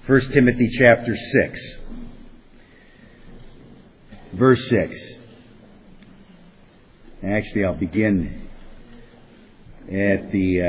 1 Timothy chapter 6, verse 6. Actually, I'll begin at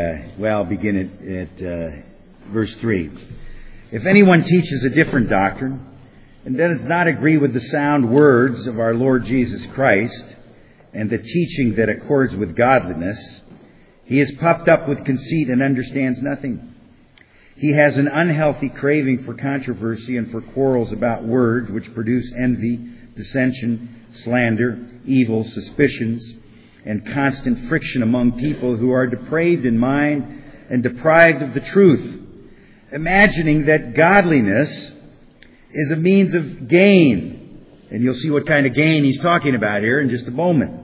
verse 3. If anyone teaches a different doctrine and does not agree with the sound words of our Lord Jesus Christ and the teaching that accords with godliness, he is puffed up with conceit and understands nothing. He has an unhealthy craving for controversy and for quarrels about words, which produce envy, dissension, slander, evil, suspicions, and constant friction among people who are depraved in mind and deprived of the truth, imagining that godliness is a means of gain. And you'll see what kind of gain he's talking about here in just a moment.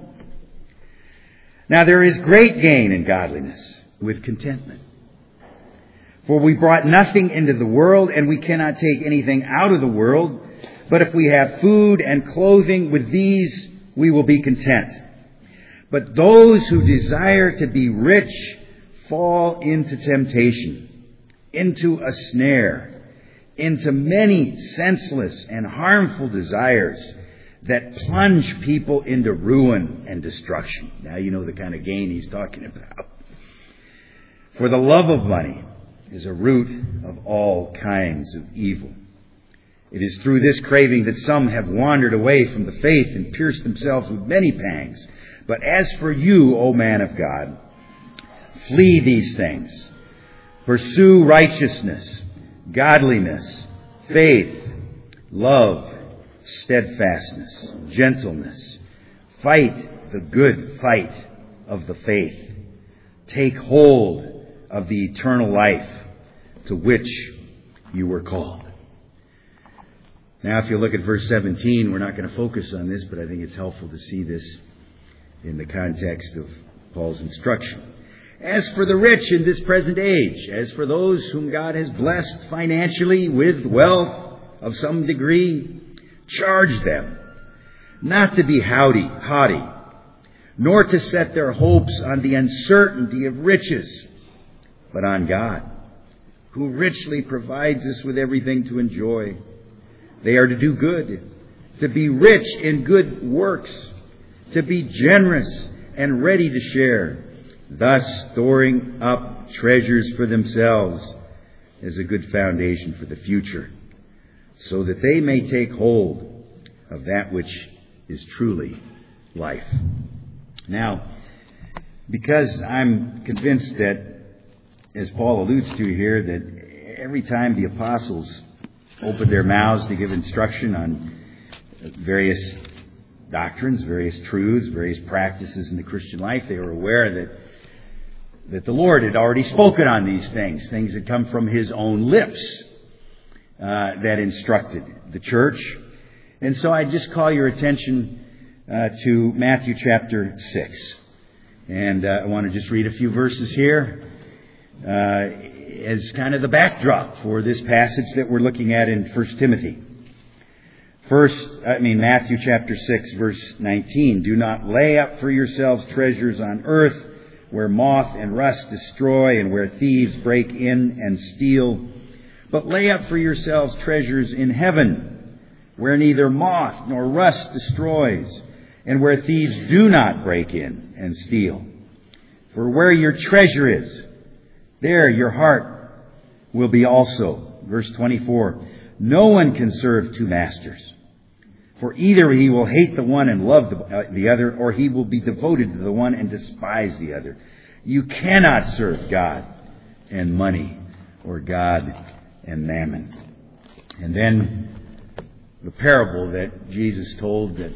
Now, there is great gain in godliness with contentment. For we brought nothing into the world, and we cannot take anything out of the world. But if we have food and clothing, with these we will be content. But those who desire to be rich fall into temptation, into a snare, into many senseless and harmful desires that plunge people into ruin and destruction. Now you know the kind of gain he's talking about. For the love of money is a root of all kinds of evil. It is through this craving that some have wandered away from the faith and pierced themselves with many pangs. But as for you, O man of God, flee these things. Pursue righteousness, godliness, faith, love, steadfastness, gentleness. Fight the good fight of the faith. Take hold of the eternal life to which you were called. Now, if you look at verse 17, we're not going to focus on this, but I think it's helpful to see this in the context of Paul's instruction. As for the rich in this present age, as for those whom God has blessed financially with wealth of some degree, charge them not to be haughty, nor to set their hopes on the uncertainty of riches, but on God, who richly provides us with everything to enjoy. They are to do good, to be rich in good works, to be generous and ready to share, thus storing up treasures for themselves as a good foundation for the future, so that they may take hold of that which is truly life. Now, because I'm convinced that, as Paul alludes to here, that every time the apostles opened their mouths to give instruction on various doctrines, various truths, various practices in the Christian life, they were aware that the Lord had already spoken on these things that come from His own lips that instructed the church. And so I just call your attention to Matthew chapter 6. And I want to just read a few verses here as kind of the backdrop for this passage that we're looking at in 1 Timothy. Matthew chapter 6, verse 19. Do not lay up for yourselves treasures on earth, where moth and rust destroy and where thieves break in and steal. But lay up for yourselves treasures in heaven, where neither moth nor rust destroys, and where thieves do not break in and steal. For where your treasure is, there your heart will be also. Verse 24. No one can serve two masters. For either he will hate the one and love the other, or he will be devoted to the one and despise the other. You cannot serve God and money, or God and mammon. And then the parable that Jesus told that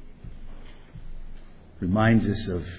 reminds us of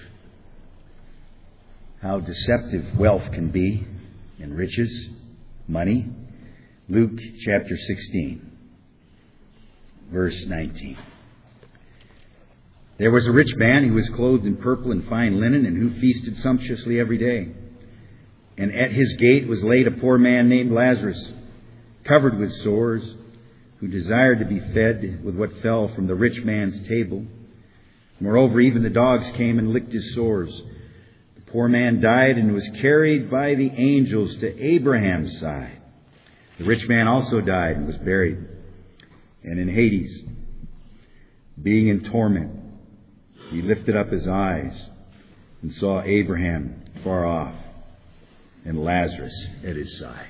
how deceptive wealth can be and riches, money. Luke chapter 16. Verse 19. There was a rich man who was clothed in purple and fine linen, and who feasted sumptuously every day. And at his gate was laid a poor man named Lazarus, covered with sores, who desired to be fed with what fell from the rich man's table. Moreover, even the dogs came and licked his sores. The poor man died and was carried by the angels to Abraham's side. The rich man also died and was buried. And in Hades, being in torment, he lifted up his eyes and saw Abraham far off and Lazarus at his side.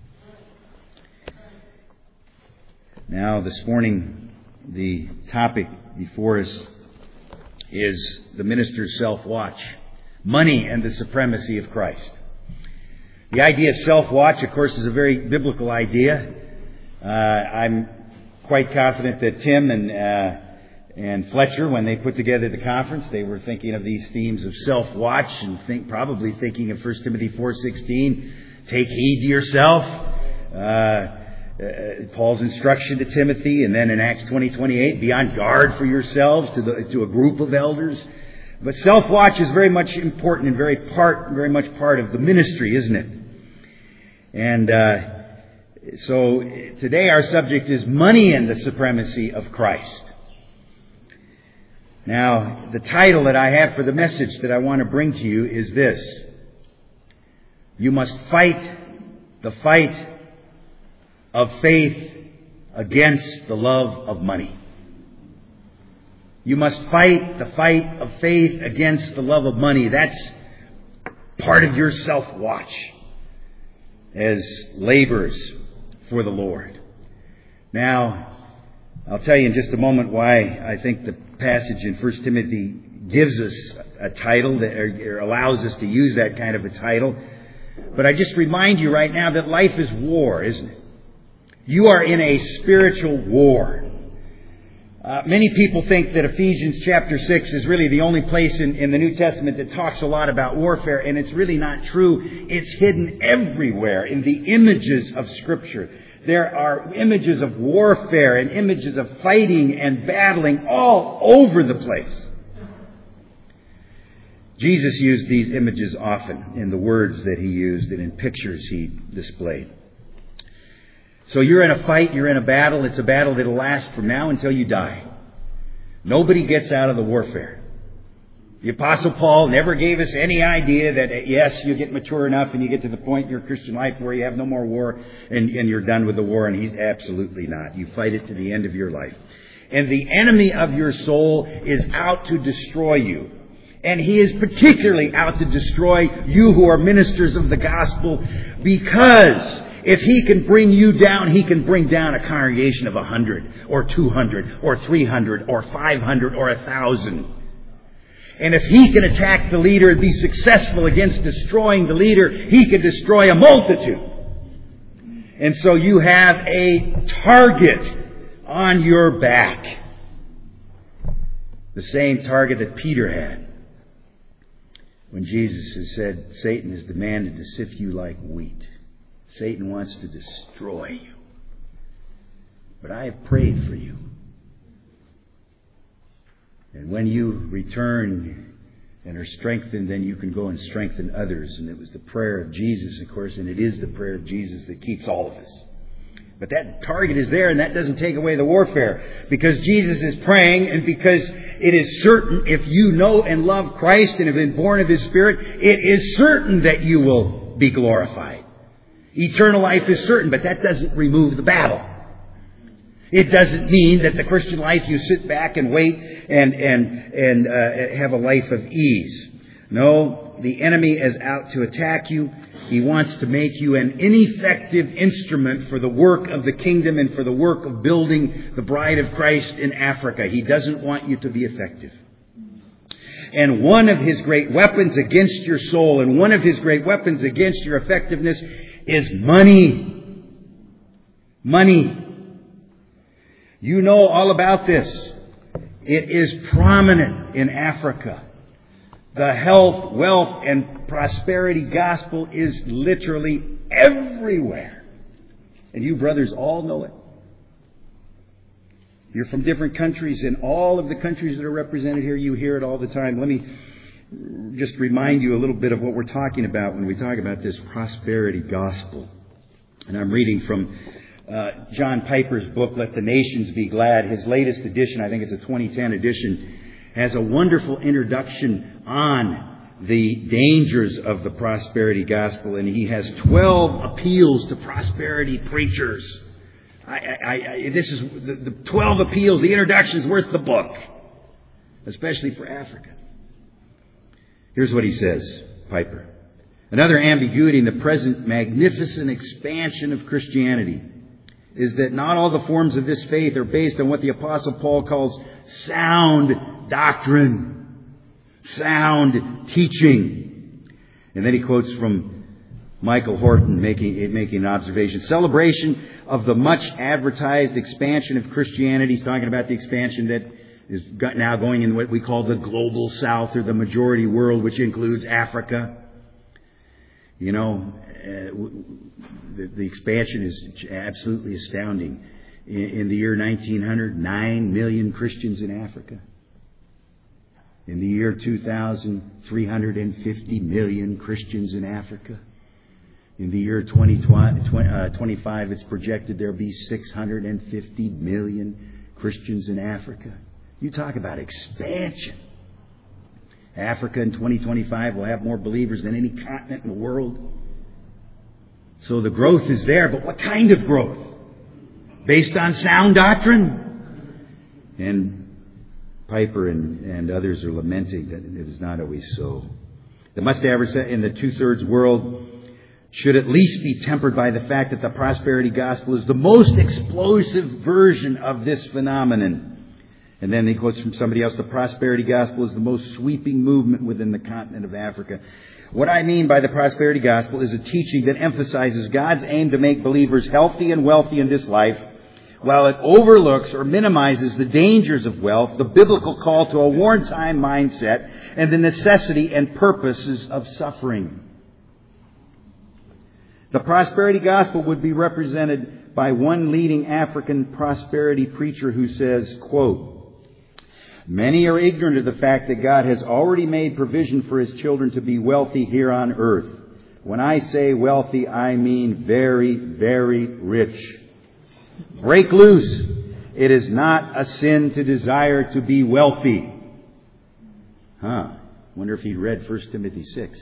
Now, this morning, the topic before us is the minister's self-watch. Money and the supremacy of Christ. The idea of self-watch, of course, is a very biblical idea. I'm quite confident that Tim and Fletcher, when they put together the conference, they were thinking of these themes of self-watch and probably thinking of 1 Timothy 4:16, take heed to yourself. Paul's instruction to Timothy, and then in Acts 20:28, be on guard for yourselves to a group of elders. But self-watch is very much important and very much part of the ministry, isn't it? And so today our subject is money and the supremacy of Christ. Now, the title that I have for the message that I want to bring to you is this: you must fight the fight of faith against the love of money. You must fight the fight of faith against the love of money. That's part of your self-watch as laborers for the Lord. Now, I'll tell you in just a moment why I think the passage in 1 Timothy gives us a title that or allows us to use that kind of a title. But I just remind you right now that life is war, isn't it? You are in a spiritual war. Many people think that Ephesians chapter 6 is really the only place in the New Testament that talks a lot about warfare, and it's really not true. It's hidden everywhere in the images of Scripture. There are images of warfare and images of fighting and battling all over the place. Jesus used these images often in the words that he used and in pictures he displayed. So you're in a fight, you're in a battle. It's a battle that'll last from now until you die. Nobody gets out of the warfare. The Apostle Paul never gave us any idea that, yes, you get mature enough and you get to the point in your Christian life where you have no more war and you're done with the war. And he's absolutely not. You fight it to the end of your life. And the enemy of your soul is out to destroy you. And he is particularly out to destroy you who are ministers of the gospel, because if he can bring you down, he can bring down a congregation of 100 or 200 or 300 or 500 or 1,000. And if he can attack the leader and be successful against destroying the leader, he can destroy a multitude. And so you have a target on your back. The same target that Peter had when Jesus has said, Satan has demanded to sift you like wheat. Satan wants to destroy you. But I have prayed for you. And when you return and are strengthened, then you can go and strengthen others. And it was the prayer of Jesus, of course, and it is the prayer of Jesus that keeps all of us. But that target is there, and that doesn't take away the warfare. Because Jesus is praying, and because it is certain, if you know and love Christ and have been born of His Spirit, it is certain that you will be glorified. Eternal life is certain, but that doesn't remove the battle. It doesn't mean that the Christian life you sit back and wait and have a life of ease. No, the enemy is out to attack you. He wants to make you an ineffective instrument for the work of the kingdom and for the work of building the bride of Christ in Africa. He doesn't want you to be effective. And one of his great weapons against your soul and one of his great weapons against your effectiveness is money. Money. You know all about this. It is prominent in Africa. The health, wealth, and prosperity gospel is literally everywhere. And you brothers all know it. You're from different countries. In all of the countries that are represented here, you hear it all the time. Let me just remind you a little bit of what we're talking about when we talk about this prosperity gospel. And I'm reading from John Piper's book, Let the Nations Be Glad. His latest edition, I think it's a 2010 edition, has a wonderful introduction on the dangers of the prosperity gospel, and he has 12 appeals to prosperity preachers. This is the 12 appeals. The introduction is worth the book, especially for Africa. Here's what he says, Piper. Another ambiguity in the present magnificent expansion of Christianity is that not all the forms of this faith are based on what the Apostle Paul calls sound doctrine. Sound teaching. And then he quotes from Michael Horton making an observation. Celebration of the much advertised expansion of Christianity. He's talking about the expansion that is now going in what we call the global south, or the majority world, which includes Africa. You know, the expansion is absolutely astounding. In the year 1900, 9 million Christians in Africa. In the year 2000, 350 million Christians in Africa. In the year 2025, it's projected there'll be 650 million Christians in Africa. You talk about expansion. Africa in 2025 will have more believers than any continent in the world. So the growth is there, but what kind of growth? Based on sound doctrine? And Piper and others are lamenting that it is not always so. The must-average in the two-thirds world should at least be tempered by the fact that the prosperity gospel is the most explosive version of this phenomenon. And then he quotes from somebody else, the prosperity gospel is the most sweeping movement within the continent of Africa. What I mean by the prosperity gospel is a teaching that emphasizes God's aim to make believers healthy and wealthy in this life, while it overlooks or minimizes the dangers of wealth, the biblical call to a wartime mindset, and the necessity and purposes of suffering. The prosperity gospel would be represented by one leading African prosperity preacher who says, quote, "Many are ignorant of the fact that God has already made provision for His children to be wealthy here on earth. When I say wealthy, I mean very, very rich. Break loose. It is not a sin to desire to be wealthy." Wonder if he'd read 1 Timothy 6.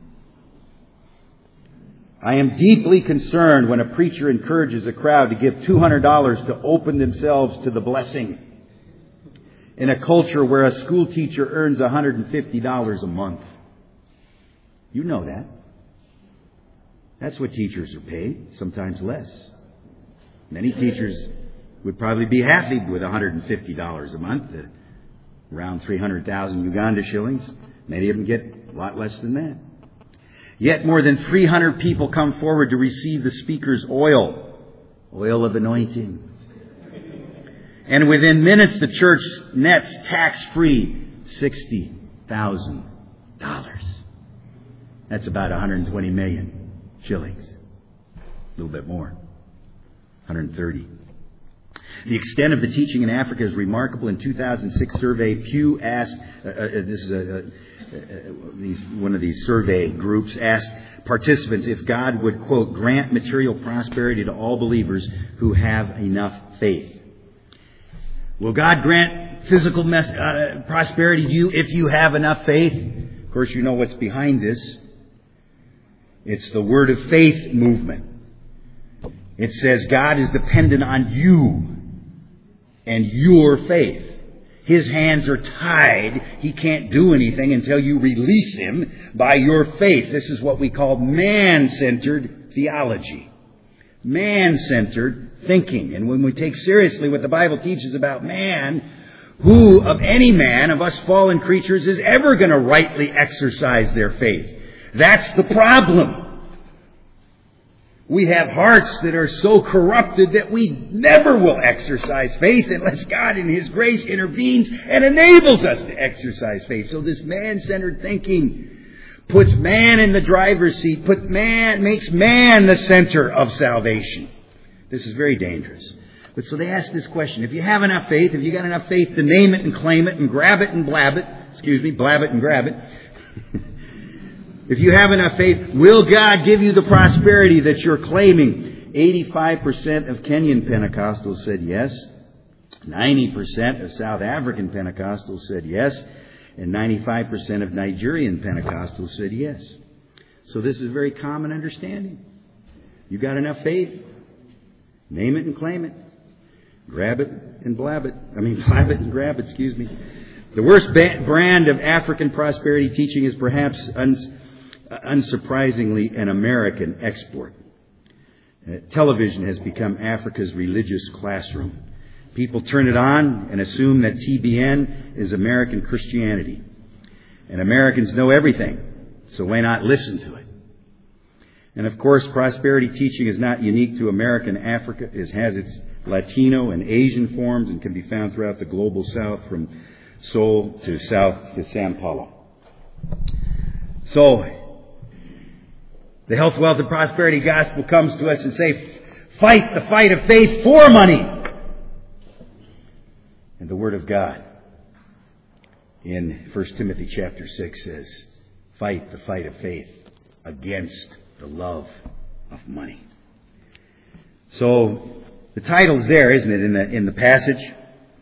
"I am deeply concerned when a preacher encourages a crowd to give $200 to open themselves to the blessing in a culture where a school teacher earns $150 a month. You know that. That's what teachers are paid, sometimes less. Many teachers would probably be happy with $150 a month, around 300,000 Uganda shillings. Many of them get a lot less than that. Yet more than 300 people come forward to receive the speaker's oil of anointing. And within minutes, the church nets tax-free $60,000. That's about 120 million shillings. A little bit more. 130. The extent of the teaching in Africa is remarkable. In 2006 survey, Pew asked, one of these survey groups asked participants if God would, quote, grant material prosperity to all believers who have enough faith. Will God grant physical prosperity to you if you have enough faith? Of course, you know what's behind this. It's the Word of Faith movement. It says God is dependent on you and your faith. His hands are tied. He can't do anything until you release Him by your faith. This is what we call man-centered theology. Man-centered thinking. And when we take seriously what the Bible teaches about man, who of any man, of us fallen creatures, is ever going to rightly exercise their faith? That's the problem. We have hearts that are so corrupted that we never will exercise faith unless God in His grace intervenes and enables us to exercise faith. So this man-centered thinking puts man in the driver's seat, makes man the center of salvation. This is very dangerous. But so they ask this question: if you have enough faith, if you got enough faith to name it and claim it and grab it and blab it, blab it and grab it, if you have enough faith, will God give you the prosperity that you're claiming? 85% of Kenyan Pentecostals said yes. 90% of South African Pentecostals said yes. And 95% of Nigerian Pentecostals said yes. So this is a very common understanding. You got enough faith? Name it and claim it. Grab it and blab it. Blab it and grab it, excuse me. The worst brand of African prosperity teaching is perhaps unsurprisingly an American export. Television has become Africa's religious classroom. People turn it on and assume that TBN is American Christianity. And Americans know everything, so why not listen to it? And of course, prosperity teaching is not unique to American Africa. It has its Latino and Asian forms and can be found throughout the global south from Seoul to south to Sao Paulo. So, the health, wealth, and prosperity gospel comes to us and say, fight the fight of faith for money. And the Word of God in 1 Timothy chapter 6 says, fight the fight of faith against the love of money. So, the title's there, isn't it, in the passage?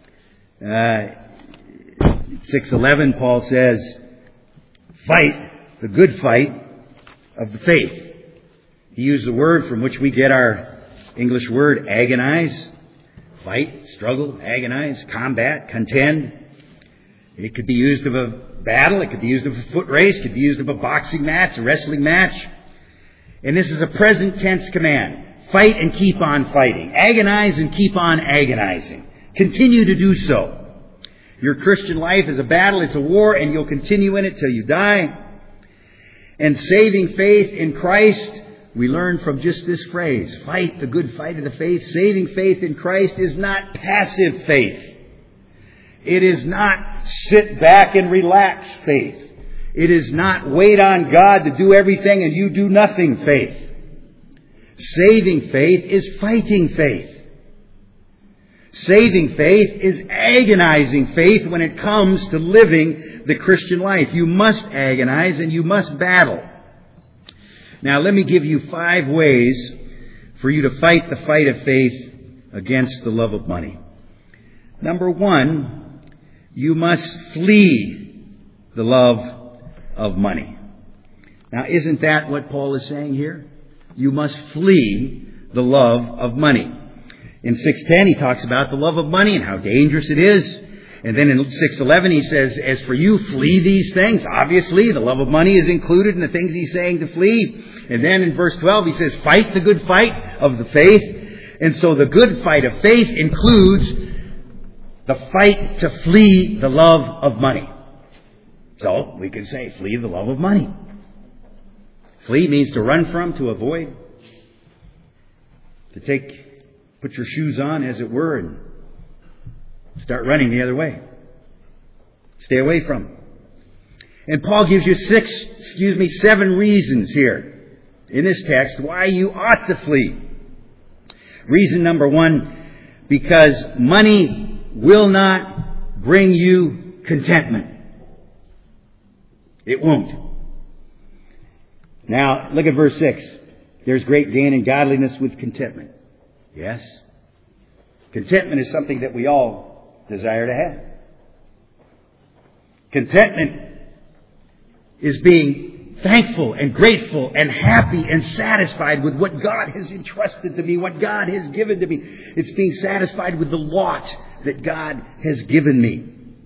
6:11, Paul says, fight the good fight of the faith. He used the word from which we get our English word agonize. Fight, struggle, agonize, combat, contend. It could be used of a battle. It could be used of a foot race. It could be used of a boxing match, a wrestling match. And this is a present tense command. Fight and keep on fighting. Agonize and keep on agonizing. Continue to do so. Your Christian life is a battle, it's a war, and you'll continue in it till you die. And saving faith in Christ, we learn from just this phrase, fight the good fight of the faith. Saving faith in Christ is not passive faith. It is not sit back and relax faith. It is not wait on God to do everything and you do nothing faith. Saving faith is fighting faith. Saving faith is agonizing faith when it comes to living the Christian life. You must agonize and you must battle. Now let me give you 5 ways for you to fight the fight of faith against the love of money. Number 1, you must flee the love of money. Now isn't that what Paul is saying here? You must flee the love of money. In 6:10 he talks about the love of money and how dangerous it is. And then in 6:11 he says, as for you, flee these things. Obviously, the love of money is included in the things he's saying to flee. And then in verse 12 he says, fight the good fight of the faith. And so the good fight of faith includes the fight to flee the love of money. So we can say, flee the love of money. Flee means to run from, to avoid, to put your shoes on, as it were, and start running the other way. Stay away from. And Paul gives you 7 reasons here in this text why you ought to flee. Reason number 1, because money will not bring you contentment. It won't. Now, look at verse 6. There's great gain in godliness with contentment. Yes. Contentment is something that we all desire to have. Contentment is being thankful and grateful and happy and satisfied with what God has entrusted to me, what God has given to me. It's being satisfied with the lot that God has given me.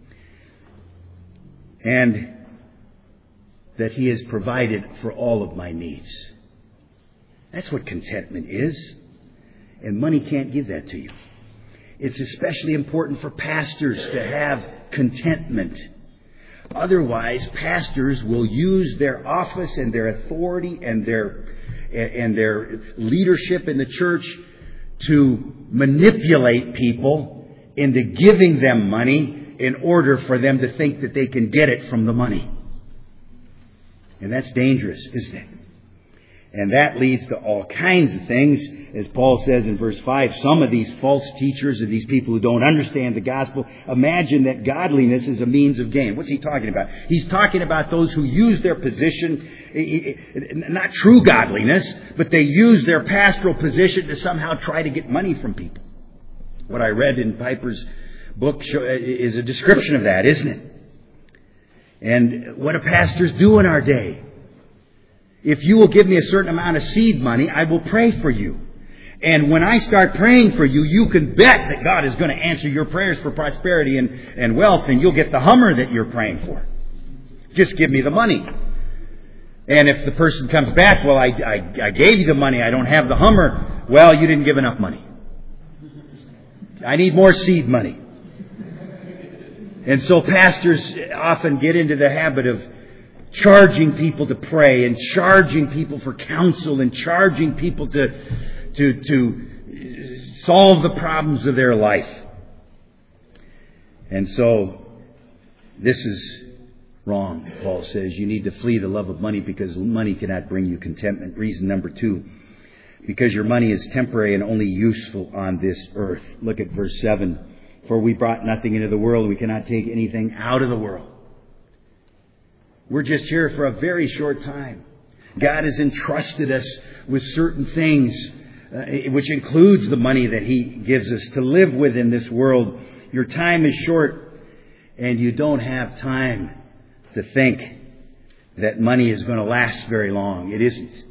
And that He has provided for all of my needs. That's what contentment is. And money can't give that to you. It's especially important for pastors to have contentment. Otherwise, pastors will use their office and their authority and their leadership in the church to manipulate people into giving them money in order for them to think that they can get it from the money. And that's dangerous, isn't it? And that leads to all kinds of things. As Paul says in verse 5, some of these false teachers and these people who don't understand the gospel imagine that godliness is a means of gain. What's he talking about? He's talking about those who use their position, not true godliness, but they use their pastoral position to somehow try to get money from people. What I read in Piper's book is a description of that, isn't it? And what do pastors do in our day? If you will give me a certain amount of seed money, I will pray for you. And when I start praying for you, you can bet that God is going to answer your prayers for prosperity and wealth, and you'll get the Hummer that you're praying for. Just give me the money. And if the person comes back, well, I gave you the money, I don't have the Hummer. Well, you didn't give enough money. I need more seed money. And so pastors often get into the habit of charging people to pray and charging people for counsel and charging people to solve the problems of their life. And so this is wrong. Paul says you need to flee the love of money because money cannot bring you contentment. Reason number 2, because your money is temporary and only useful on this earth. Look at verse 7. For we brought nothing into the world, and we cannot take anything out of the world. We're just here for a very short time. God has entrusted us with certain things, which includes the money that He gives us to live with in this world. Your time is short, and you don't have time to think that money is going to last very long. It isn't.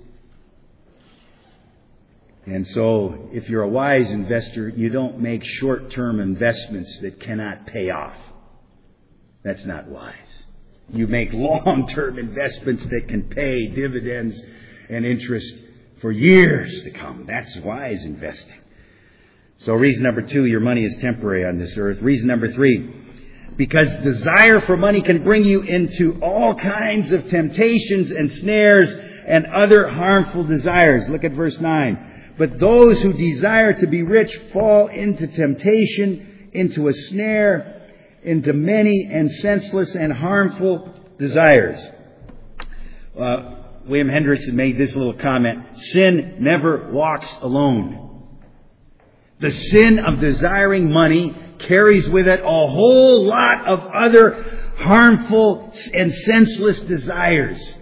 And so, if you're a wise investor, you don't make short-term investments that cannot pay off. That's not wise. You make long-term investments that can pay dividends and interest for years to come. That's wise investing. So reason number 2, your money is temporary on this earth. Reason number 3, because desire for money can bring you into all kinds of temptations and snares and other harmful desires. Look at verse 9. But those who desire to be rich fall into temptation, into a snare, into many and senseless and harmful desires. William Hendrickson made this little comment. Sin never walks alone. The sin of desiring money carries with it a whole lot of other harmful and senseless desires.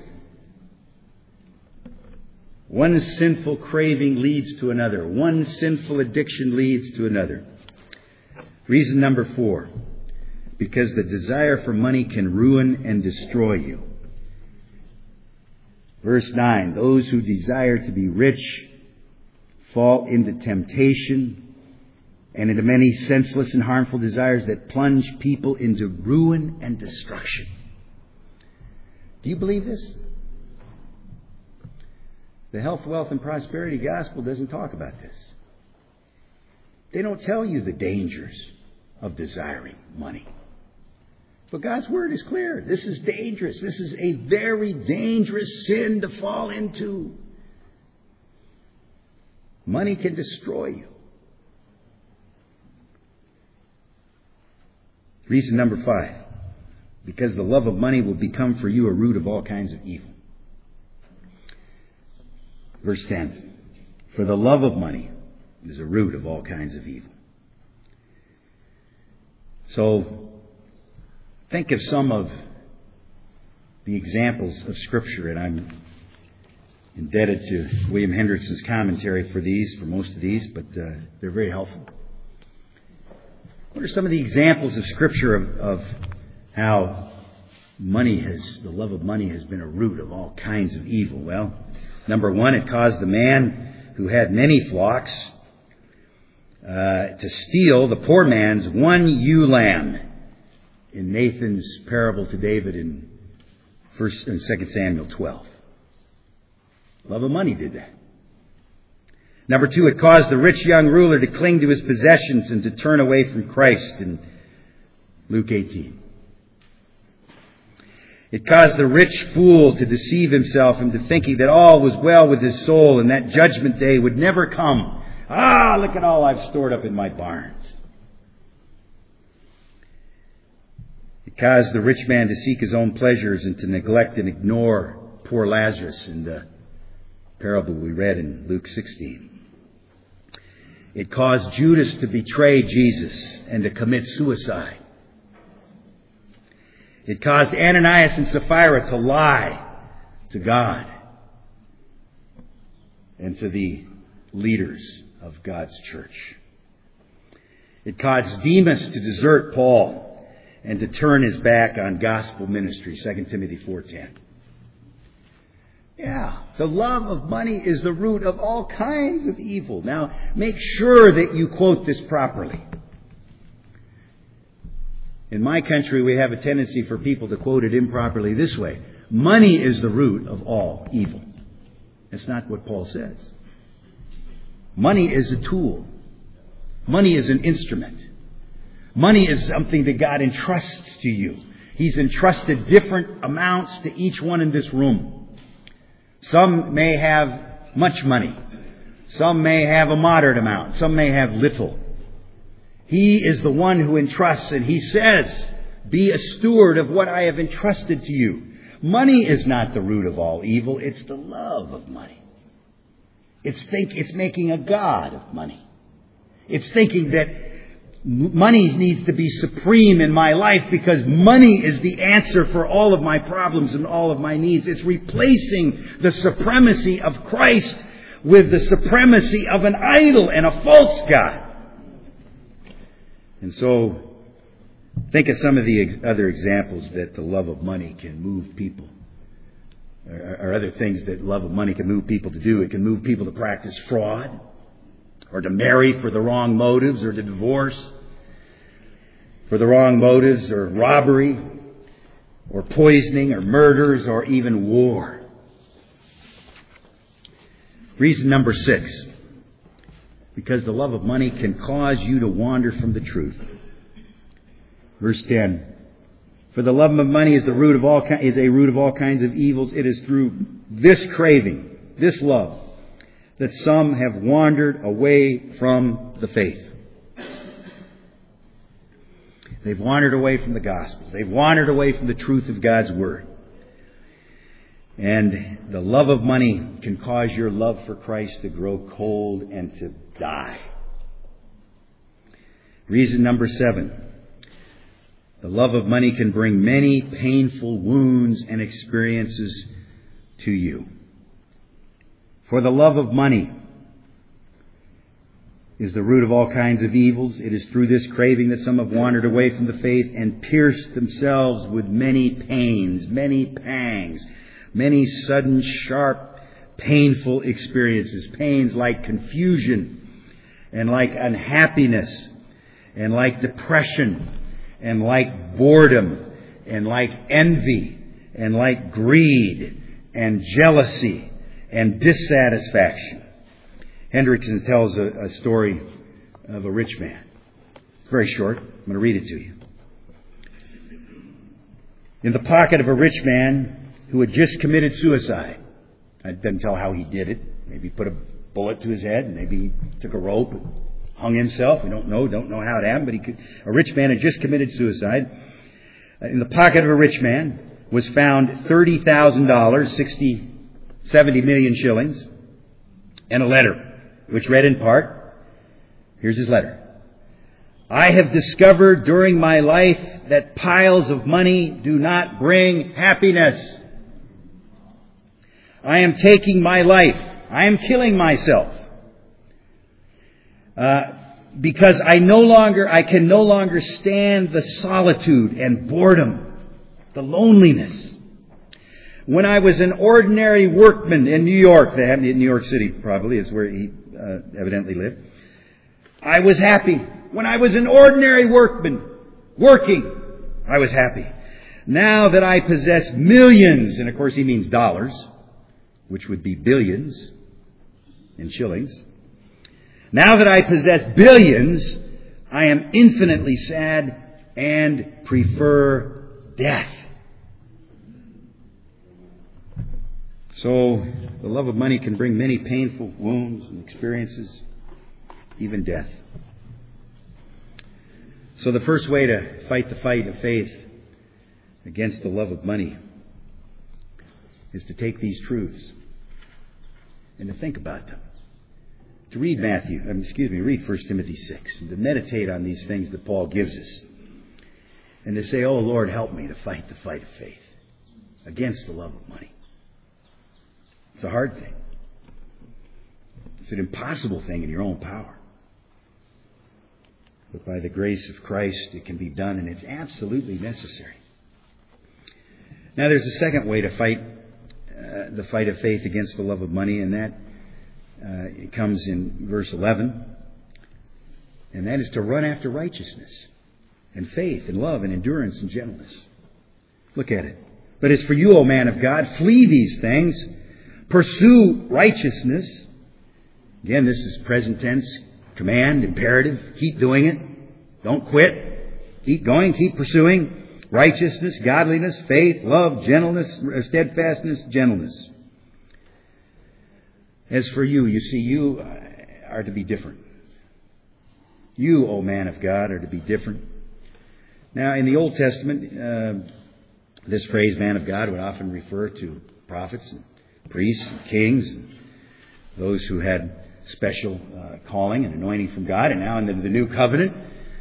One sinful craving leads to another. One sinful addiction leads to another. Reason number 4. Because the desire for money can ruin and destroy you. Verse 9. Those who desire to be rich fall into temptation and into many senseless and harmful desires that plunge people into ruin and destruction. Do you believe this? The health, wealth, and prosperity gospel doesn't talk about this. They don't tell you the dangers of desiring money. But God's Word is clear. This is dangerous. This is a very dangerous sin to fall into. Money can destroy you. Reason number 5. Because the love of money will become for you a root of all kinds of evil. Verse 10. For the love of money is a root of all kinds of evil. So, think of some of the examples of Scripture, and I'm indebted to William Hendrickson's commentary for most of these, but they're very helpful. What are some of the examples of Scripture of how the love of money has been a root of all kinds of evil? Well, number 1, it caused the man who had many flocks to steal the poor man's one ewe lamb in Nathan's parable to David in 2 Samuel 12. Love of money did that. Number 2, it caused the rich young ruler to cling to his possessions and to turn away from Christ in Luke 18. It caused the rich fool to deceive himself into thinking that all was well with his soul and that judgment day would never come. Look at all I've stored up in my barns. It caused the rich man to seek his own pleasures and to neglect and ignore poor Lazarus in the parable we read in Luke 16. It caused Judas to betray Jesus and to commit suicide. It caused Ananias and Sapphira to lie to God and to the leaders of God's church. It caused Demas to desert Paul and to turn his back on gospel ministry, 2 Timothy 4:10. Yeah, the love of money is the root of all kinds of evil. Now, make sure that you quote this properly. In my country, we have a tendency for people to quote it improperly this way. Money is the root of all evil. That's not what Paul says. Money is a tool. Money is an instrument. Money is something that God entrusts to you. He's entrusted different amounts to each one in this room. Some may have much money. Some may have a moderate amount. Some may have little. He is the one who entrusts, and He says, be a steward of what I have entrusted to you. Money is not the root of all evil. It's the love of money. It's making a god of money. It's thinking that money needs to be supreme in my life because money is the answer for all of my problems and all of my needs. It's replacing the supremacy of Christ with the supremacy of an idol and a false god. And so, think of some of the other examples that the love of money can move people. Or other things that love of money can move people to do. It can move people to practice fraud, or to marry for the wrong motives, or to divorce for the wrong motives, or robbery, or poisoning, or murders, or even war. Reason number 6. Because the love of money can cause you to wander from the truth. Verse 10. For the love of money is a root of all kinds of evils. It is through this craving, this love, that some have wandered away from the faith. They've wandered away from the gospel. They've wandered away from the truth of God's Word. And the love of money can cause your love for Christ to grow cold and to die. Reason number 7. The love of money can bring many painful wounds and experiences to you. For the love of money is the root of all kinds of evils. It is through this craving that some have wandered away from the faith and pierced themselves with many pains, many pangs, many sudden, sharp, painful experiences. Pains like confusion and like unhappiness and like depression and like boredom and like envy and like greed and jealousy and dissatisfaction. Hendrickson tells a story of a rich man. It's very short. I'm going to read it to you. In the pocket of a rich man who had just committed suicide. It doesn't tell how he did it. Maybe he put a bullet to his head. Maybe he took a rope and hung himself. We don't know how it happened. But a rich man had just committed suicide. In the pocket of a rich man was found $30,000, 70 million shillings, and a letter, which read in part, here's his letter. I have discovered during my life that piles of money do not bring happiness. I am taking my life. I am killing myself. Because I can no longer stand the solitude and boredom, the loneliness. When I was an ordinary workman in New York, in New York City probably is where he evidently lived, I was happy. When I was an ordinary workman working, I was happy. Now that I possess millions, and of course he means dollars, which would be billions in shillings. Now that I possess billions, I am infinitely sad and prefer death. So, the love of money can bring many painful wounds and experiences, even death. So the first way to fight the fight of faith against the love of money is to take these truths and to think about them. To read read 1 Timothy 6, and to meditate on these things that Paul gives us. And to say, oh Lord, help me to fight the fight of faith against the love of money. It's a hard thing. It's an impossible thing in your own power. But by the grace of Christ, it can be done, and it's absolutely necessary. Now, there's a second way to fight the fight of faith against the love of money, and that it comes in verse 11. And that is to run after righteousness and faith and love and endurance and gentleness. Look at it. But as for you, O man of God, flee these things. Pursue righteousness. Again, this is present tense, command, imperative. Keep doing it. Don't quit. Keep going. Keep pursuing. Righteousness, godliness, faith, love, gentleness, steadfastness, gentleness. As for you, you see, you are to be different. You, O man of God, are to be different. Now, in the Old Testament, this phrase, man of God, would often refer to prophets and priests and kings and those who had special calling and anointing from God. And now in the New Covenant,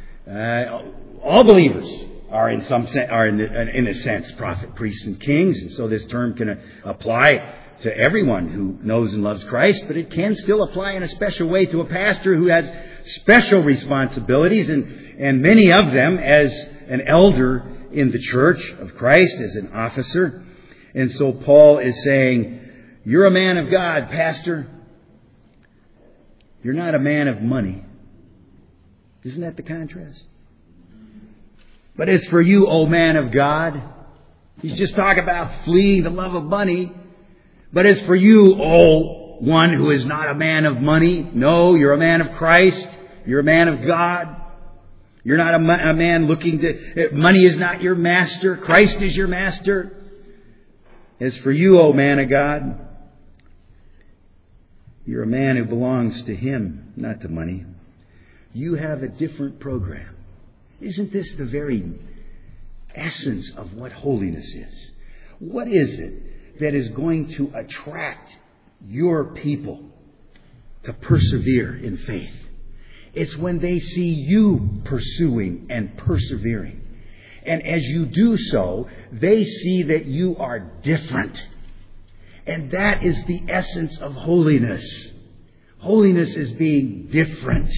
all believers are in some sense, in a sense, prophet, priests, and kings. And so this term can apply to everyone who knows and loves Christ, but it can still apply in a special way to a pastor who has special responsibilities, and many of them as an elder in the church of Christ, as an officer. And so Paul is saying, you're a man of God, pastor. You're not a man of money. Isn't that the contrast? But as for you, O man of God, he's just talking about fleeing the love of money. But as for you, O one who is not a man of money, no, you're a man of Christ. You're a man of God. You're not a man looking to... Money is not your master. Christ is your master. As for you, O man of God, you're a man who belongs to Him, not to money. You have a different program. Isn't this the very essence of what holiness is? What is it that is going to attract your people to persevere in faith? It's when they see you pursuing and persevering. And as you do so, they see that you are different. And that is the essence of holiness. Holiness is being different.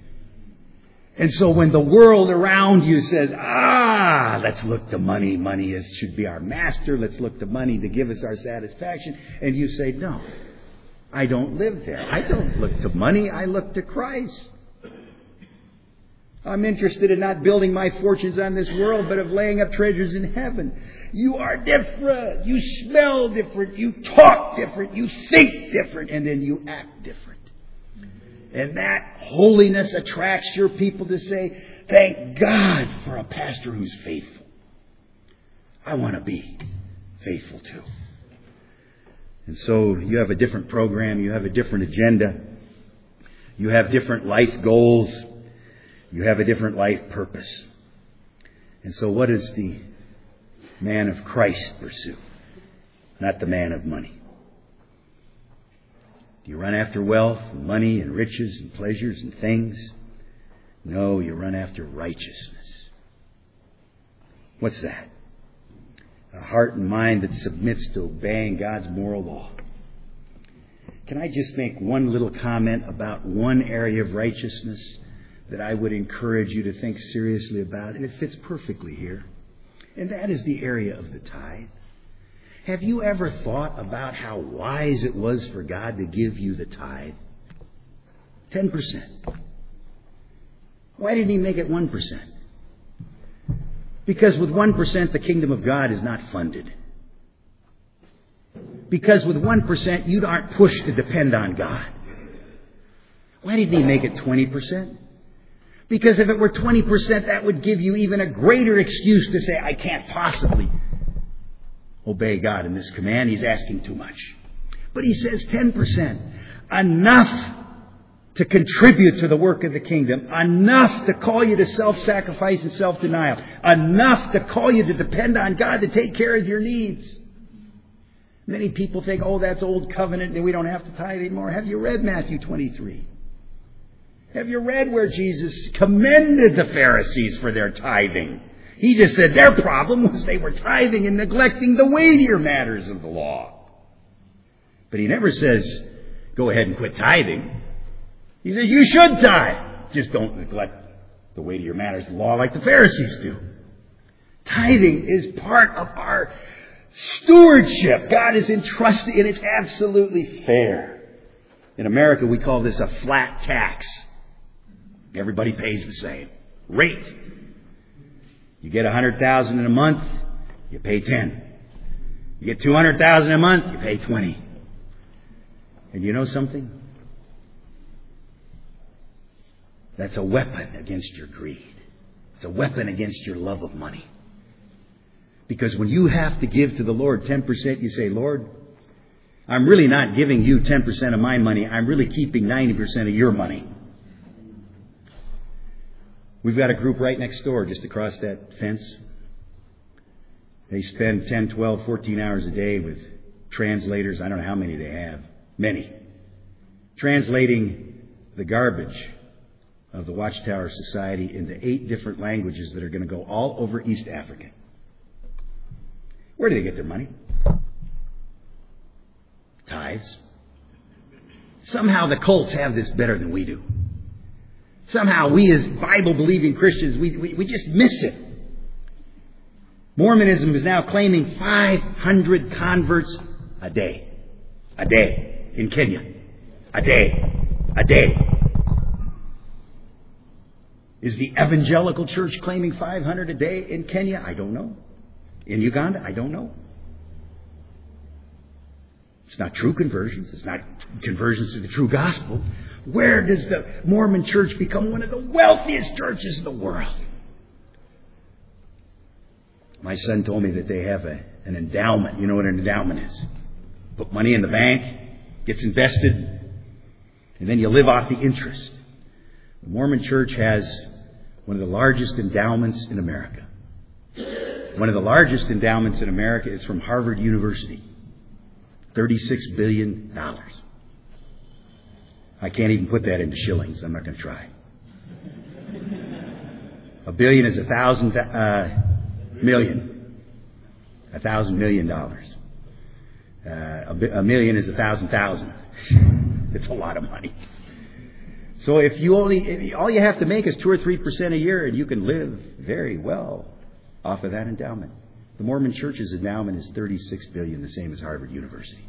And so when the world around you says, let's look to money. Money should be our master. Let's look to money to give us our satisfaction. And you say, no, I don't live there. I don't look to money. I look to Christ. I'm interested in not building my fortunes on this world, but of laying up treasures in heaven. You are different. You smell different. You talk different. You think different. And then you act different. And that holiness attracts your people to say, thank God for a pastor who's faithful. I want to be faithful too. And so you have a different program. You have a different agenda. You have different life goals. You have a different life purpose. And so what does the man of Christ pursue? Not the man of money. Do you run after wealth and money and riches and pleasures and things? No, you run after righteousness. What's that? A heart and mind that submits to obeying God's moral law. Can I just make one little comment about one area of righteousness that I would encourage you to think seriously about? And it fits perfectly here. And that is the area of the tithe. Have you ever thought about how wise it was for God to give you the tithe? 10%. Why didn't He make it 1%? Because with 1%, the kingdom of God is not funded. Because with 1%, you aren't pushed to depend on God. Why didn't He make it 20%? Because if it were 20%, that would give you even a greater excuse to say, I can't possibly obey God in this command. He's asking too much. But He says 10%. Enough to contribute to the work of the kingdom. Enough to call you to self-sacrifice and self-denial. Enough to call you to depend on God to take care of your needs. Many people think, that's old covenant and we don't have to tithe anymore. Have you read Matthew 23? Have you read where Jesus commended the Pharisees for their tithing? He just said their problem was they were tithing and neglecting the weightier matters of the law. But He never says, go ahead and quit tithing. He says, you should tithe. Just don't neglect the weightier matters of the law like the Pharisees do. Tithing is part of our stewardship. God is entrusted, and it's absolutely fair. In America, we call this a flat tax. Everybody pays the same rate. You get $100,000 in a month, you pay 10. You get $200,000 a month, you pay 20. And you know something? That's a weapon against your greed. It's a weapon against your love of money. Because when you have to give to the Lord 10%, you say, Lord, I'm really not giving you 10% of my money. I'm really keeping 90% of your money. We've got a group right next door, just across that fence. They spend 10, 12, 14 hours a day with translators. I don't know how many they have. Many. Translating the garbage of the Watchtower Society into 8 different languages that are going to go all over East Africa. Where do they get their money? Tithes. Somehow the cults have this better than we do. Somehow we as Bible-believing Christians, we just miss it. Mormonism is now claiming 500 converts a day. A day. In Kenya. A day. A day. Is the evangelical church claiming 500 a day in Kenya? I don't know. In Uganda? I don't know. It's not true conversions. It's not conversions to the true gospel. Where does the Mormon church become one of the wealthiest churches in the world? My son told me that they have an endowment. You know what an endowment is? Put money in the bank, gets invested, and then you live off the interest. The Mormon church has one of the largest endowments in America. One of the largest endowments in America is from Harvard University. $36 billion. I can't even put that into shillings. I'm not going to try. A billion is 1,000 million. $1,000 million. A million is 1,000,000. It's a lot of money. So if all you have to make is 2 or 3% a year, and you can live very well off of that endowment. The Mormon Church's endowment is $36 billion, the same as Harvard University.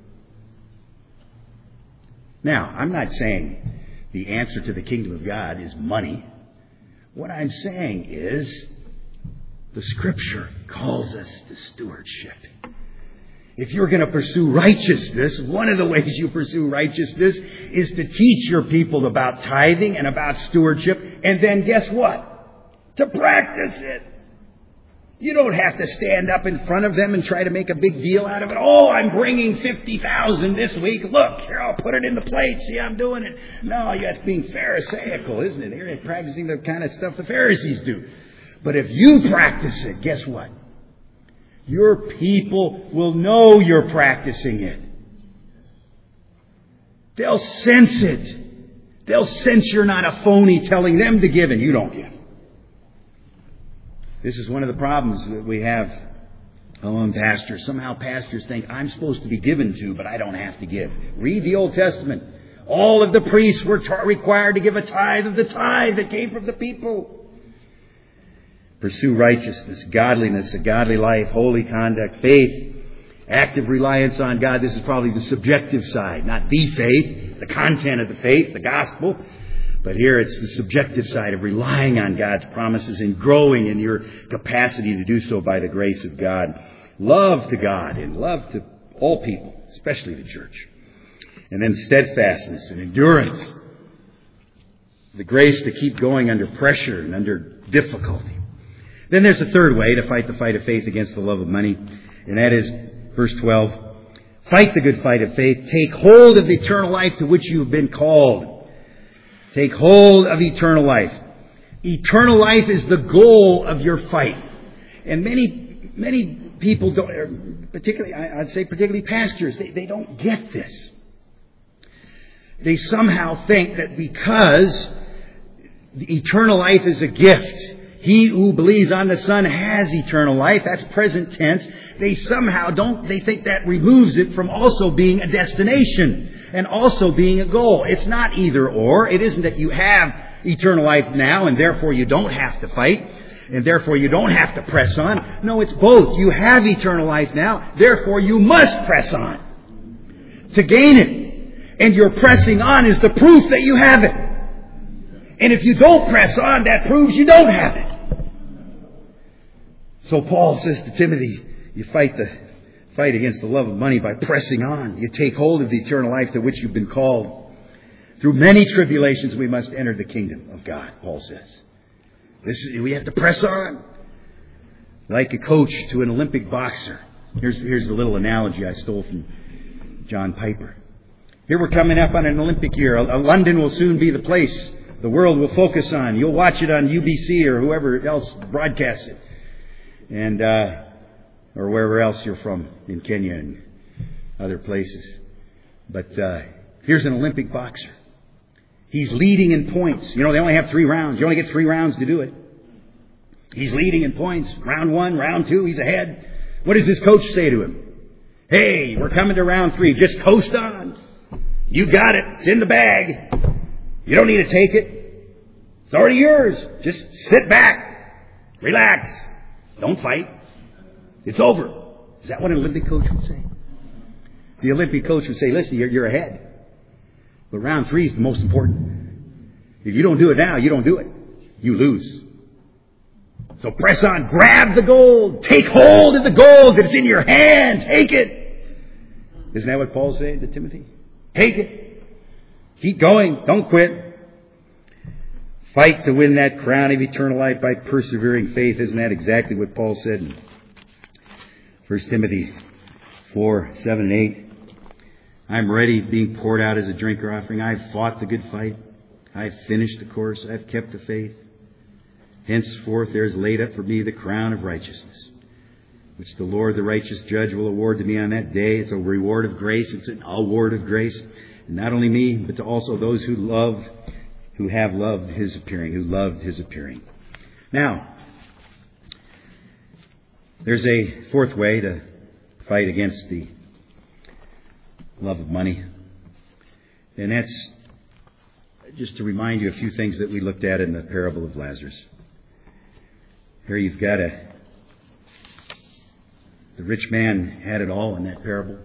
Now, I'm not saying the answer to the kingdom of God is money. What I'm saying is the Scripture calls us to stewardship. If you're going to pursue righteousness, one of the ways you pursue righteousness is to teach your people about tithing and about stewardship, and then guess what? To practice it. You don't have to stand up in front of them and try to make a big deal out of it. Oh, I'm bringing 50,000 this week. Look, here, I'll put it in the plate. See, I'm doing it. No, that's being pharisaical, isn't it? You're practicing the kind of stuff the Pharisees do. But if you practice it, guess what? Your people will know you're practicing it. They'll sense it. They'll sense you're not a phony telling them to give and you don't give. This is one of the problems that we have among pastors. Somehow pastors think I'm supposed to be given to, but I don't have to give. Read the Old Testament. All of the priests were required to give a tithe of the tithe that came from the people. Pursue righteousness, godliness, a godly life, holy conduct, faith, active reliance on God. This is probably the subjective side, not the faith, the content of the faith, the gospel. But here it's the subjective side of relying on God's promises and growing in your capacity to do so by the grace of God. Love to God and love to all people, especially the church. And then steadfastness and endurance. The grace to keep going under pressure and under difficulty. Then there's a third way to fight the fight of faith against the love of money. And that is verse 12. Fight the good fight of faith. Take hold of the eternal life to which you have been called. Take hold of eternal life. Eternal life is the goal of your fight. And many people don't, particularly pastors, they don't get this. They somehow think that because the eternal life is a gift, he who believes on the Son has eternal life. That's present tense. They think that removes it from also being a destination and also being a goal. It's not either or. It isn't that you have eternal life now, and therefore you don't have to fight, and therefore you don't have to press on. No, it's both. You have eternal life now, therefore you must press on to gain it. And your pressing on is the proof that you have it. And if you don't press on, that proves you don't have it. So Paul says to Timothy, you fight against the love of money by pressing on. You take hold of the eternal life to which you've been called. Through many tribulations we must enter the kingdom of God, Paul says. We have to press on. Like a coach to an Olympic boxer. Here's a little analogy I stole from John Piper. Here we're coming up on an Olympic year. London will soon be the place the world will focus on. You'll watch it on UBC or whoever else broadcasts it. And or wherever else you're from, in Kenya and other places. But here's an Olympic boxer. He's leading in points. You know, they only have 3 rounds. You only get 3 rounds to do it. He's leading in points. Round 1, round 2, he's ahead. What does his coach say to him? Hey, we're coming to round 3. Just coast on. You got it. It's in the bag. You don't need to take it. It's already yours. Just sit back. Relax. Don't fight. It's over. Is that what an Olympic coach would say? The Olympic coach would say, listen, you're ahead. But round 3 is the most important. If you don't do it now, you don't do it. You lose. So press on. Grab the gold. Take hold of the gold that's in your hand. Take it. Isn't that what Paul's saying to Timothy? Take it. Keep going. Don't quit. Fight to win that crown of eternal life by persevering faith. Isn't that exactly what Paul said in 1 Timothy 4, 7 and 8? I'm ready, being poured out as a drink offering. I've fought the good fight. I've finished the course. I've kept the faith. Henceforth there is laid up for me the crown of righteousness, which the Lord, the righteous judge, will award to me on that day. It's a reward of grace. It's an award of grace. And not only me, but to also those who have loved His appearing, who loved His appearing. Now, there's a fourth way to fight against the love of money. And that's just to remind you a few things that we looked at in the parable of Lazarus. Here you've got the rich man had it all in that parable.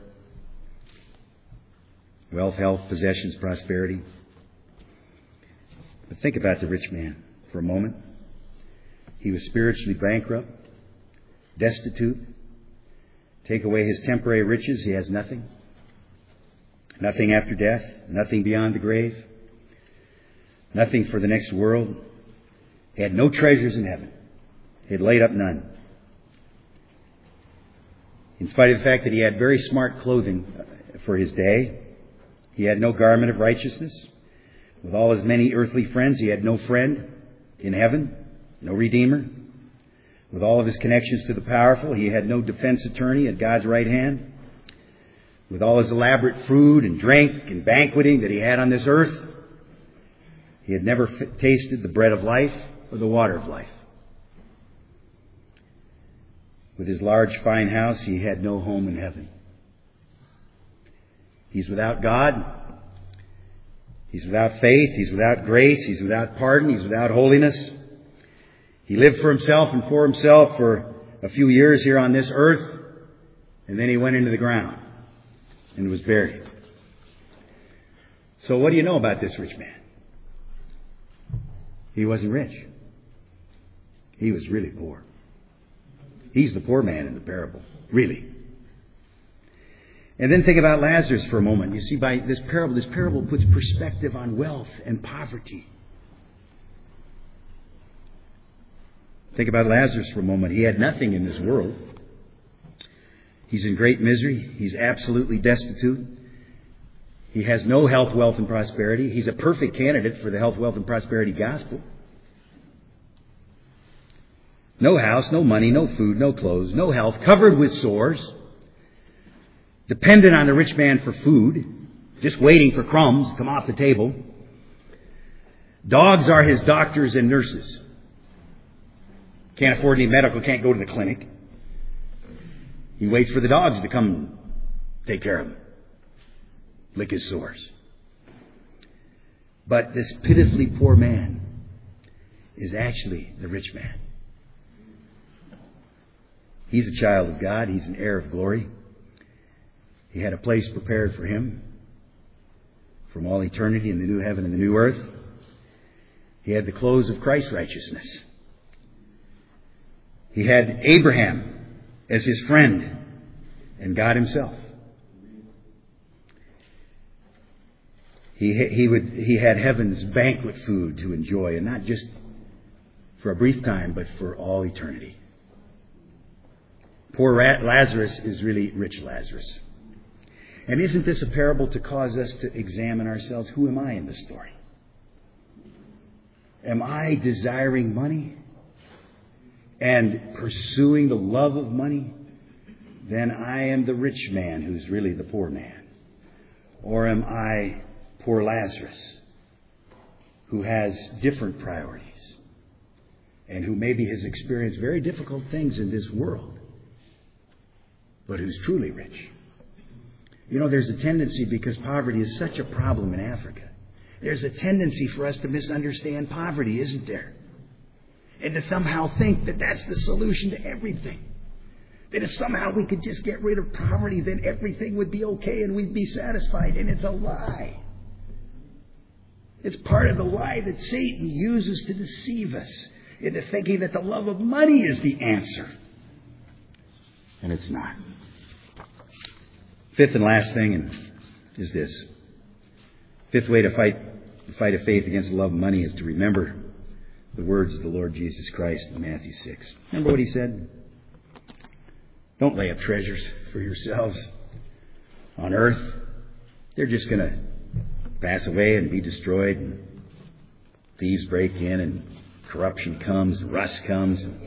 Wealth, health, possessions, prosperity. But think about the rich man for a moment. He was spiritually bankrupt, destitute. Take away his temporary riches, he has nothing. Nothing after death, nothing beyond the grave, nothing for the next world. He had no treasures in heaven. He had laid up none. In spite of the fact that he had very smart clothing for his day, he had no garment of righteousness. With all his many earthly friends, he had no friend in heaven, no Redeemer. With all of his connections to the powerful, he had no defense attorney at God's right hand. With all his elaborate food and drink and banqueting that he had on this earth, he had never tasted the bread of life or the water of life. With his large, fine house, he had no home in heaven. He's without God. He's without faith. He's without grace. He's without pardon. He's without holiness. He lived for himself and for himself for a few years here on this earth, and then he went into the ground and was buried. So what do you know about this rich man? He wasn't rich. He was really poor. He's the poor man in the parable, really. And then think about Lazarus for a moment. You see, by this parable puts perspective on wealth and poverty. Think about Lazarus for a moment. He had nothing in this world. He's in great misery. He's absolutely destitute. He has no health, wealth, and prosperity. He's a perfect candidate for the health, wealth, and prosperity gospel. No house, no money, no food, no clothes, no health, covered with sores. Dependent on the rich man for food. Just waiting for crumbs to come off the table. Dogs are his doctors and nurses. Can't afford any medical, can't go to the clinic. He waits for the dogs to come take care of him. Lick his sores. But this pitifully poor man is actually the rich man. He's a child of God. He's an heir of glory. He had a place prepared for him from all eternity in the new heaven and the new earth. He had the clothes of Christ's righteousness. He had Abraham as his friend and God himself. He had heaven's banquet food to enjoy, and not just for a brief time, but for all eternity. Poor Lazarus is really rich Lazarus. And isn't this a parable to cause us to examine ourselves? Who am I in this story? Am I desiring money and pursuing the love of money? Then I am the rich man who's really the poor man. Or am I poor Lazarus, who has different priorities and who maybe has experienced very difficult things in this world, but who's truly rich? You know, there's a tendency, because poverty is such a problem in Africa, there's a tendency for us to misunderstand poverty, isn't there? And to somehow think that that's the solution to everything. That if somehow we could just get rid of poverty, then everything would be okay and we'd be satisfied. And it's a lie. It's part of the lie that Satan uses to deceive us into thinking that the love of money is the answer. And it's not. Fifth and last thing is this. Fifth way to fight the fight of faith against the love of money is to remember the words of the Lord Jesus Christ in Matthew 6. Remember what he said? Don't lay up treasures for yourselves on earth. They're just going to pass away and be destroyed. And thieves break in and corruption comes, rust comes. And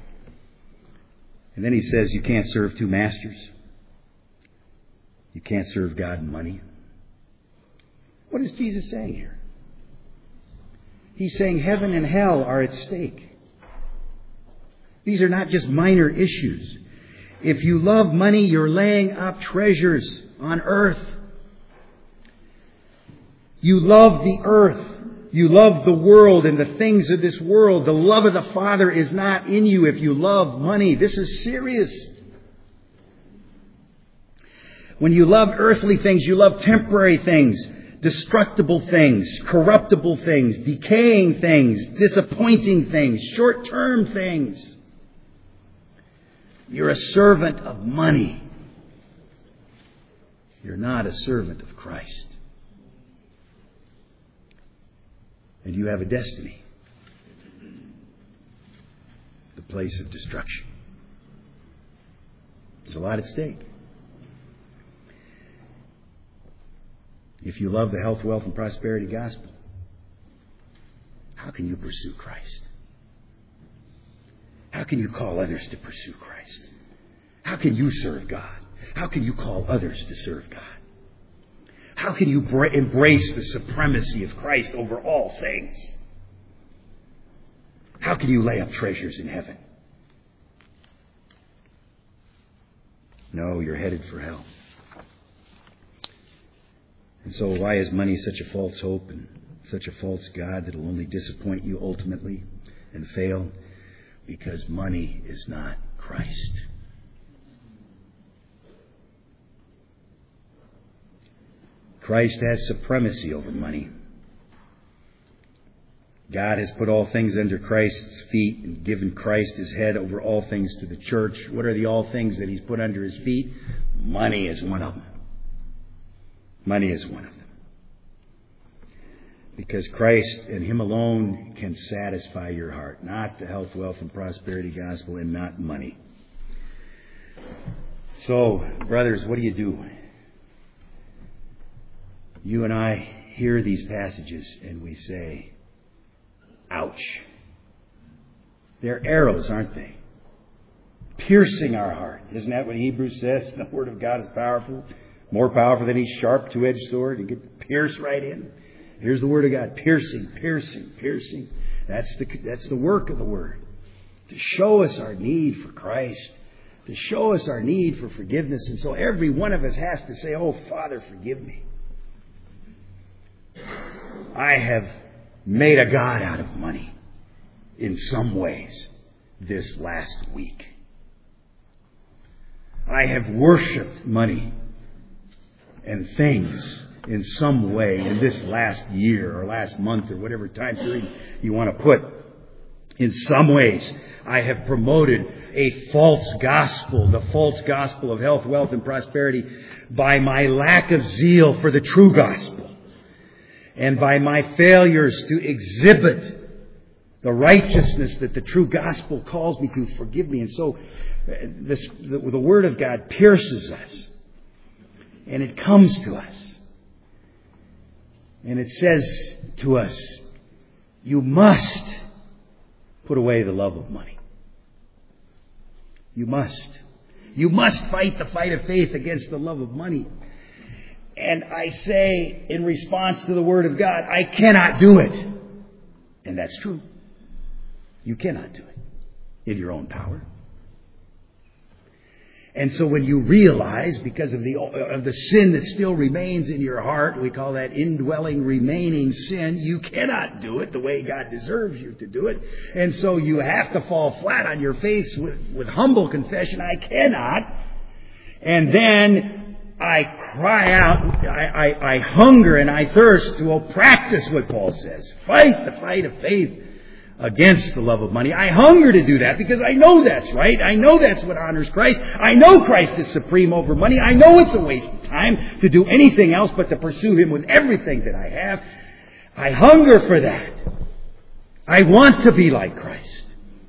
then he says you can't serve two masters. You can't serve God and money. What is Jesus saying here? He's saying heaven and hell are at stake. These are not just minor issues. If you love money, you're laying up treasures on earth. You love the earth. You love the world and the things of this world. The love of the Father is not in you if you love money. This is serious. When you love earthly things, you love temporary things, destructible things, corruptible things, decaying things, disappointing things, short-term things. You're a servant of money. You're not a servant of Christ. And you have a destiny. The place of destruction. There's a lot at stake. If you love the health, wealth, and prosperity gospel, how can you pursue Christ? How can you call others to pursue Christ? How can you serve God? How can you call others to serve God? How can you embrace the supremacy of Christ over all things? How can you lay up treasures in heaven? No, you're headed for hell. And so why is money such a false hope and such a false God that will only disappoint you ultimately and fail? Because money is not Christ. Christ has supremacy over money. God has put all things under Christ's feet and given Christ his head over all things to the church. What are the all things that he's put under his feet? Money is one of them. Money is one of them. Because Christ and him alone can satisfy your heart. Not the health, wealth, and prosperity gospel, and not money. So, brothers, what do you do? You and I hear these passages and we say, ouch. They're arrows, aren't they? Piercing our heart. Isn't that what Hebrews says? The Word of God is powerful. More powerful than any sharp two-edged sword. You get pierced right in. Here's the Word of God. Piercing, piercing, piercing. That's the work of the Word. To show us our need for Christ. To show us our need for forgiveness. And so every one of us has to say, oh, Father, forgive me. I have made a God out of money. in some ways this last week. I have worshipped money and things in some way in this last year or last month or whatever time period you want to put. In some ways, I have promoted a false gospel, the false gospel of health, wealth, and prosperity, by my lack of zeal for the true gospel and by my failures to exhibit the righteousness that the true gospel calls me to. Forgive me. And so the Word of God pierces us, and it comes to us, and it says to us, you must put away the love of money. You must. You must fight the fight of faith against the love of money. And I say, in response to the Word of God, I cannot do it. And that's true. You cannot do it in your own power. And so when you realize, because of the sin that still remains in your heart, we call that indwelling, remaining sin, you cannot do it the way God deserves you to do it. And so you have to fall flat on your face with humble confession, I cannot. And then I cry out, I hunger and I thirst to practice what Paul says. Fight the fight of faith against the love of money. I hunger to do that because I know that's right. I know that's what honors Christ. I know Christ is supreme over money. I know it's a waste of time to do anything else but to pursue Him with everything that I have. I hunger for that. I want to be like Christ.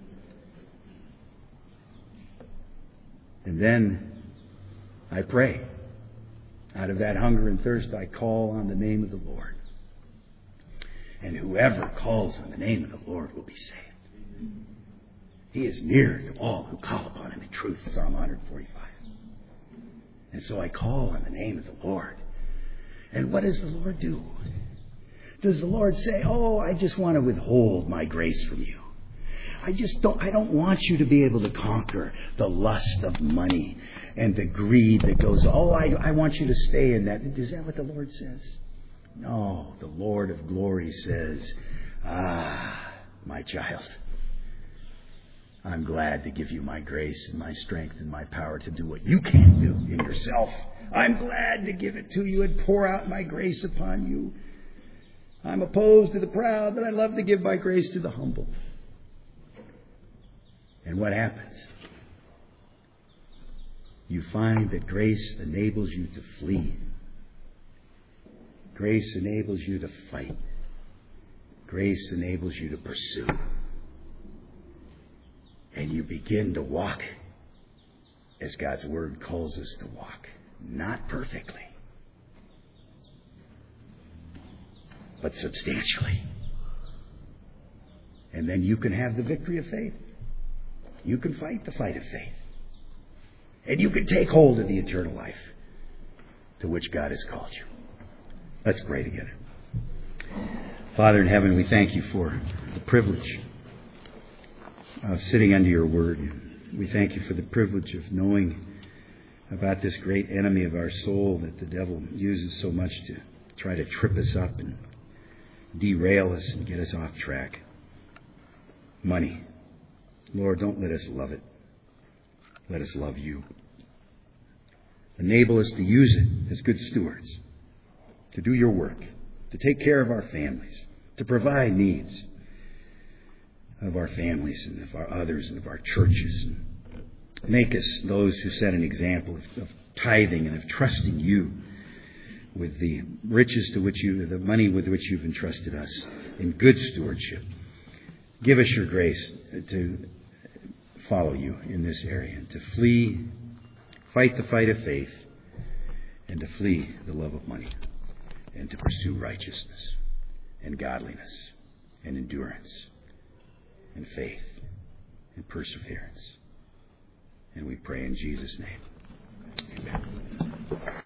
And then I pray. Out of that hunger and thirst, I call on the name of the Lord. And whoever calls on the name of the Lord will be saved. He is near to all who call upon Him in truth. Psalm 145. And so I call on the name of the Lord. And what does the Lord do? Does the Lord say, oh, I just want to withhold my grace from you. I don't want you to be able to conquer the lust of money and the greed that goes, I want you to stay in that. Is that what the Lord says? No, the Lord of glory says, my child, I'm glad to give you my grace and my strength and my power to do what you can't do in yourself. I'm glad to give it to you and pour out my grace upon you. I'm opposed to the proud, but I love to give my grace to the humble. And what happens? You find that grace enables you to flee. Grace enables you to fight. Grace enables you to pursue. And you begin to walk as God's Word calls us to walk. Not perfectly, but substantially. And then you can have the victory of faith. You can fight the fight of faith. And you can take hold of the eternal life to which God has called you. Let's pray together. Father in heaven, we thank you for the privilege of sitting under your word. We thank you for the privilege of knowing about this great enemy of our soul that the devil uses so much to try to trip us up and derail us and get us off track. Money. Lord, don't let us love it. Let us love you. Enable us to use it as good stewards, to do your work, to take care of our families, to provide needs of our families and of our others and of our churches. And make us those who set an example of tithing and of trusting you with the riches to which the money with which you've entrusted us in good stewardship. Give us your grace to follow you in this area, to flee, fight the fight of faith, and to flee the love of money, and to pursue righteousness and godliness and endurance and faith and perseverance. And we pray in Jesus' name. Amen.